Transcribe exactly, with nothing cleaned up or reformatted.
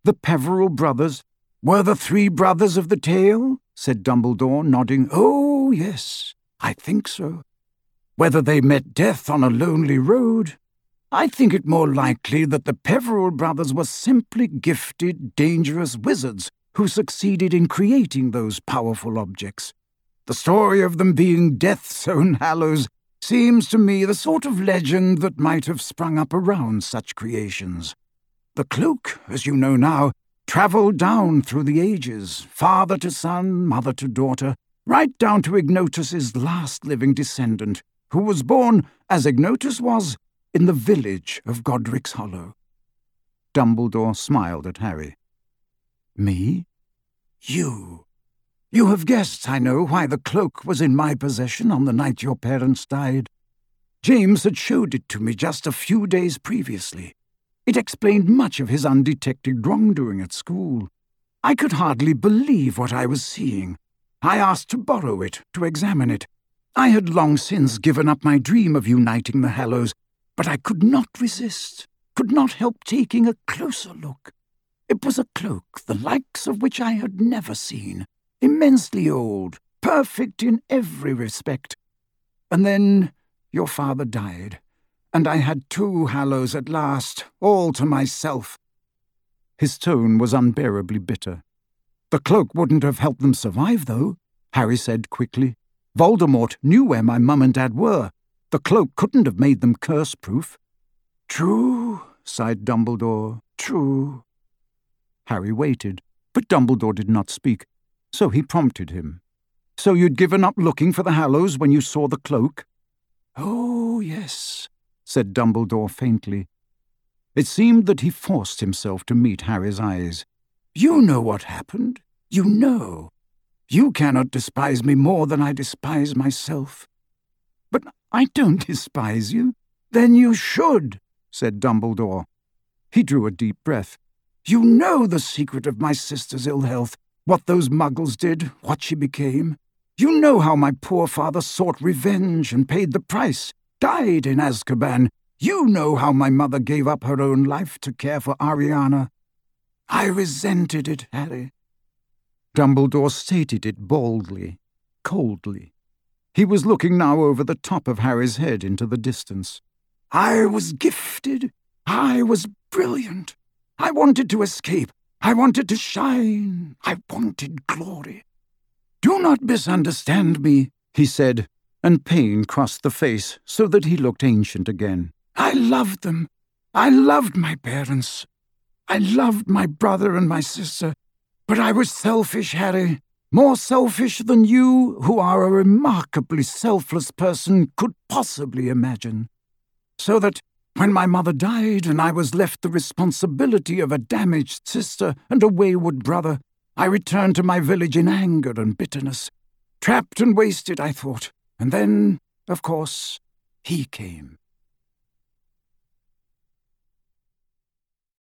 The Peveril brothers were the three brothers of the tale, said Dumbledore, nodding. Oh, yes, I think so. Whether they met death on a lonely road, I think it more likely that the Peveril brothers were simply gifted, dangerous wizards who succeeded in creating those powerful objects. The story of them being Death's own Hallows seems to me the sort of legend that might have sprung up around such creations. The cloak, as you know now, travelled down through the ages, father to son, mother to daughter, right down to Ignotus's last living descendant, who was born, as Ignotus was, in the village of Godric's Hollow. Dumbledore smiled at Harry. Me? You. You have guessed, I know, why the cloak was in my possession on the night your parents died. James had showed it to me just a few days previously. It explained much of his undetected wrongdoing at school. I could hardly believe what I was seeing. I asked to borrow it, to examine it. I had long since given up my dream of uniting the Hallows, but I could not resist, could not help taking a closer look. It was a cloak, the likes of which I had never seen, immensely old, perfect in every respect. And then your father died, and I had two Hallows at last, all to myself. His tone was unbearably bitter. The cloak wouldn't have helped them survive, though, Harry said quickly. Voldemort knew where my mum and dad were. The cloak couldn't have made them curse-proof. True, sighed Dumbledore, true. Harry waited, but Dumbledore did not speak, so he prompted him. So you'd given up looking for the Hallows when you saw the cloak? Oh, yes, said Dumbledore faintly. It seemed that he forced himself to meet Harry's eyes. You know what happened. You know. You cannot despise me more than I despise myself. But I don't despise you. Then you should, said Dumbledore. He drew a deep breath. You know the secret of my sister's ill health, what those muggles did, what she became. You know how my poor father sought revenge and paid the price, died in Azkaban. You know how my mother gave up her own life to care for Ariana. I resented it, Harry. Dumbledore stated it boldly, coldly. He was looking now over the top of Harry's head into the distance. I was gifted. I was brilliant. I wanted to escape. I wanted to shine. I wanted glory. Do not misunderstand me, he said, and pain crossed the face so that he looked ancient again. I loved them. I loved my parents. I loved my brother and my sister. But I was selfish, Harry, more selfish than you, who are a remarkably selfless person, could possibly imagine. So that when my mother died and I was left the responsibility of a damaged sister and a wayward brother, I returned to my village in anger and bitterness. Trapped and wasted, I thought. And then, of course, he came.